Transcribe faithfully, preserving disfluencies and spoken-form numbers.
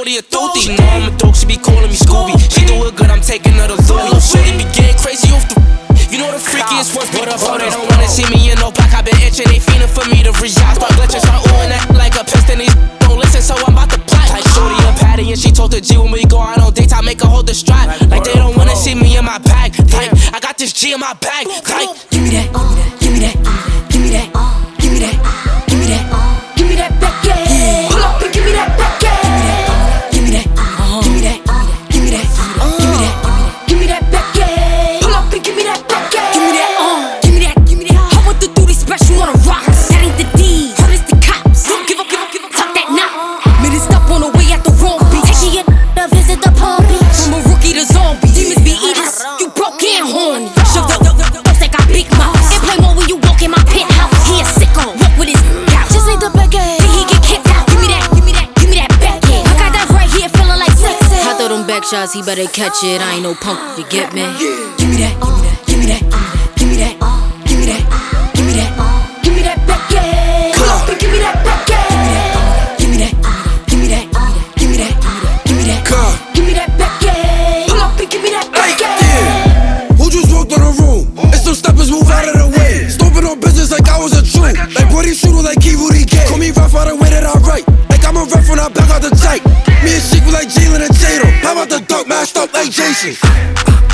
shorty a thothy. She know I'm a dope, she be calling me Scooby. She do it good, I'm taking her to Louis. Little shorty be getting crazy off the. You know the freakiest ones, but up, oh, they don't wanna see me in no black. I been itching, they fiending for me to reach out. Start glitching, start oohing that like a piston. These don't listen, so I'm about to plot. Like shorty a patty, and she told the G when we go out on dates, I make her hold the strap. Like they don't wanna see me in my bag. Like I got this G in my bag. Like give me that, give me that, give me that, give me that, give me that, give me that back. Pull up and give me that back. Give me that, give me that, give me that, give me that, give me that back. Pull up and give me that back. Give me that, give me that, give me that. I want to do this special on the rocks. That ain't the D, hard as the cops. Don't give up, give up, give up. Talk that knock. Made it stop on the way at the wrong beat. Taking your to visit the party. From a rookie to zombie, demons be eaters. You broke and horny. Shove the ups like I big mouth. And play more when you walk in my penthouse. He a sicko, walk with his out. Just ain't the back end. Then he get kicked out. Give me that, give me that, give me that back end. I got that right here, feeling like sexy. I throw them back shots, he better catch it. I ain't no punk, you get me? Give me that, give me that, give me that, give me that, give me that, give me that back end. Come on, give me that back end. Give me that, give me that, give me that, give me that, give me that back end. Pull up and give me that back end. Who just walked on the room? It's some steppers, move out of the way. Stomping on business like I was a true. Like Brody shooter, like Kivu D K. Call me rough out the way that I write. Like I'm a ref when I back out the tape. Me and Sheik like Jalen and Tatum. How about the dunk mashed up like Jason?